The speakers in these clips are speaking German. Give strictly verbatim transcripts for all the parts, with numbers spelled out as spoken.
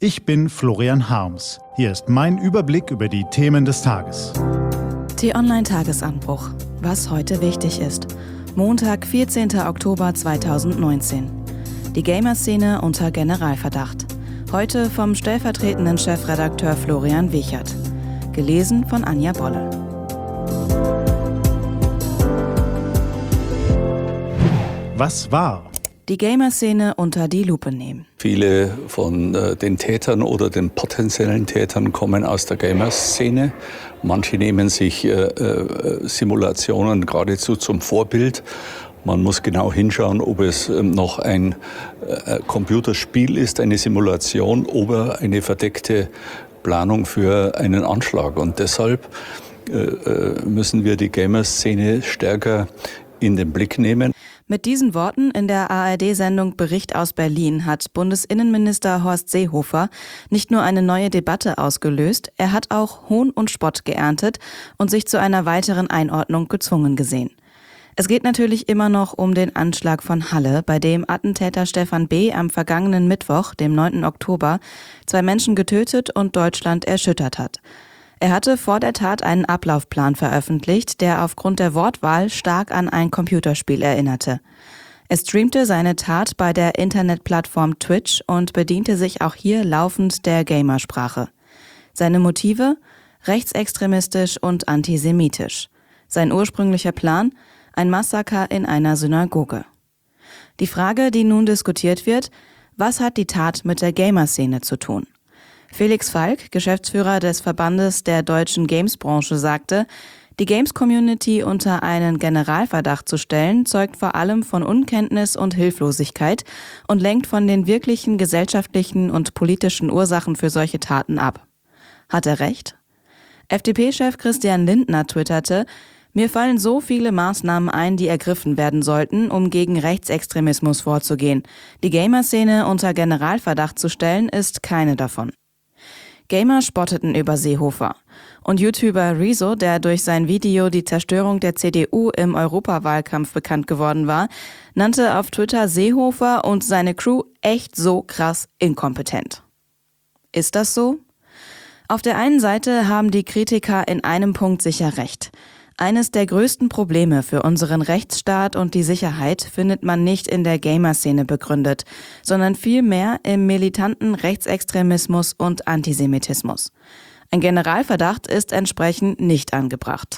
Ich bin Florian Harms. Hier ist mein Überblick über die Themen des Tages. T-Online-Tagesanbruch. Was heute wichtig ist. Montag, vierzehnten Oktober zweitausendneunzehn. Die Gamer-Szene unter Generalverdacht. Heute vom stellvertretenden Chefredakteur Florian Wiechert. Gelesen von Anja Bolle. Was war? Die Gamer-Szene unter die Lupe nehmen. Viele von äh, den Tätern oder den potenziellen Tätern kommen aus der Gamer-Szene. Manche nehmen sich äh, äh, Simulationen geradezu zum Vorbild. Man muss genau hinschauen, ob es äh, noch ein äh, Computerspiel ist, eine Simulation oder eine verdeckte Planung für einen Anschlag. Und deshalb äh, müssen wir die Gamer-Szene stärker in den Blick nehmen. Mit diesen Worten in der A R D-Sendung Bericht aus Berlin hat Bundesinnenminister Horst Seehofer nicht nur eine neue Debatte ausgelöst, er hat auch Hohn und Spott geerntet und sich zu einer weiteren Einordnung gezwungen gesehen. Es geht natürlich immer noch um den Anschlag von Halle, bei dem Attentäter Stefan B. am vergangenen Mittwoch, dem neunten Oktober, zwei Menschen getötet und Deutschland erschüttert hat. Er hatte vor der Tat einen Ablaufplan veröffentlicht, der aufgrund der Wortwahl stark an ein Computerspiel erinnerte. Er streamte seine Tat bei der Internetplattform Twitch und bediente sich auch hier laufend der Gamersprache. Seine Motive? Rechtsextremistisch und antisemitisch. Sein ursprünglicher Plan? Ein Massaker in einer Synagoge. Die Frage, die nun diskutiert wird: Was hat die Tat mit der Gamer-Szene zu tun? Felix Falk, Geschäftsführer des Verbandes der deutschen Games-Branche, sagte, die Games-Community unter einen Generalverdacht zu stellen, zeugt vor allem von Unkenntnis und Hilflosigkeit und lenkt von den wirklichen gesellschaftlichen und politischen Ursachen für solche Taten ab. Hat er recht? F D P-Chef Christian Lindner twitterte: Mir fallen so viele Maßnahmen ein, die ergriffen werden sollten, um gegen Rechtsextremismus vorzugehen. Die Gamer-Szene unter Generalverdacht zu stellen, ist keine davon. Gamer spotteten über Seehofer. Und YouTuber Rezo, der durch sein Video die Zerstörung der C D U im Europawahlkampf bekannt geworden war, nannte auf Twitter Seehofer und seine Crew echt so krass inkompetent. Ist das so? Auf der einen Seite haben die Kritiker in einem Punkt sicher recht. Eines der größten Probleme für unseren Rechtsstaat und die Sicherheit findet man nicht in der Gamer-Szene begründet, sondern vielmehr im militanten Rechtsextremismus und Antisemitismus. Ein Generalverdacht ist entsprechend nicht angebracht.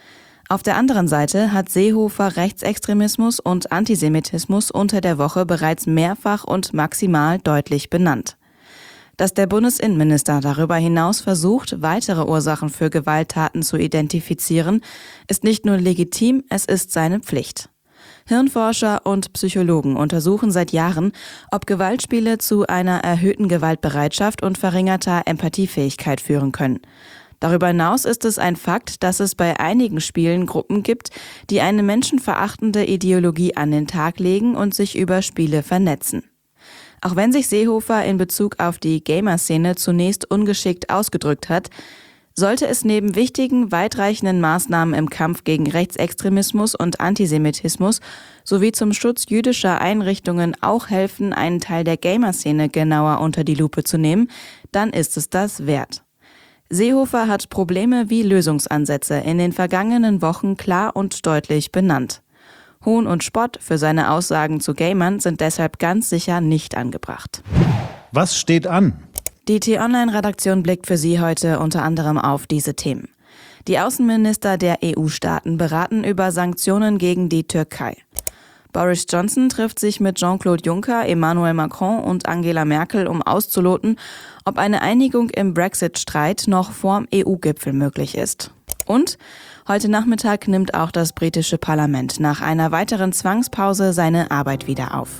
Auf der anderen Seite hat Seehofer Rechtsextremismus und Antisemitismus unter der Woche bereits mehrfach und maximal deutlich benannt. Dass der Bundesinnenminister darüber hinaus versucht, weitere Ursachen für Gewalttaten zu identifizieren, ist nicht nur legitim, es ist seine Pflicht. Hirnforscher und Psychologen untersuchen seit Jahren, ob Gewaltspiele zu einer erhöhten Gewaltbereitschaft und verringerter Empathiefähigkeit führen können. Darüber hinaus ist es ein Fakt, dass es bei einigen Spielen Gruppen gibt, die eine menschenverachtende Ideologie an den Tag legen und sich über Spiele vernetzen. Auch wenn sich Seehofer in Bezug auf die Gamer-Szene zunächst ungeschickt ausgedrückt hat, sollte es neben wichtigen, weitreichenden Maßnahmen im Kampf gegen Rechtsextremismus und Antisemitismus sowie zum Schutz jüdischer Einrichtungen auch helfen, einen Teil der Gamer-Szene genauer unter die Lupe zu nehmen, dann ist es das wert. Seehofer hat Probleme wie Lösungsansätze in den vergangenen Wochen klar und deutlich benannt. Hohn und Spott für seine Aussagen zu Gamern sind deshalb ganz sicher nicht angebracht. Was steht an? Die T-Online-Redaktion blickt für Sie heute unter anderem auf diese Themen. Die Außenminister der E U-Staaten beraten über Sanktionen gegen die Türkei. Boris Johnson trifft sich mit Jean-Claude Juncker, Emmanuel Macron und Angela Merkel, um auszuloten, ob eine Einigung im Brexit-Streit noch vorm E U-Gipfel möglich ist. Und heute Nachmittag nimmt auch das britische Parlament nach einer weiteren Zwangspause seine Arbeit wieder auf.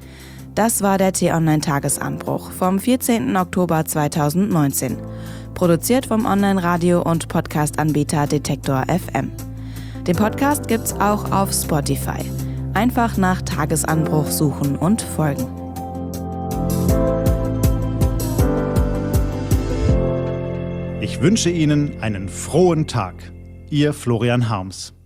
Das war der T-Online-Tagesanbruch vom vierzehnten Oktober zweitausendneunzehn. Produziert vom Online-Radio- und Podcast-Anbieter Detektor F M. Den Podcast gibt's auch auf Spotify. Einfach nach Tagesanbruch suchen und folgen. Ich wünsche Ihnen einen frohen Tag. Ihr Florian Harms.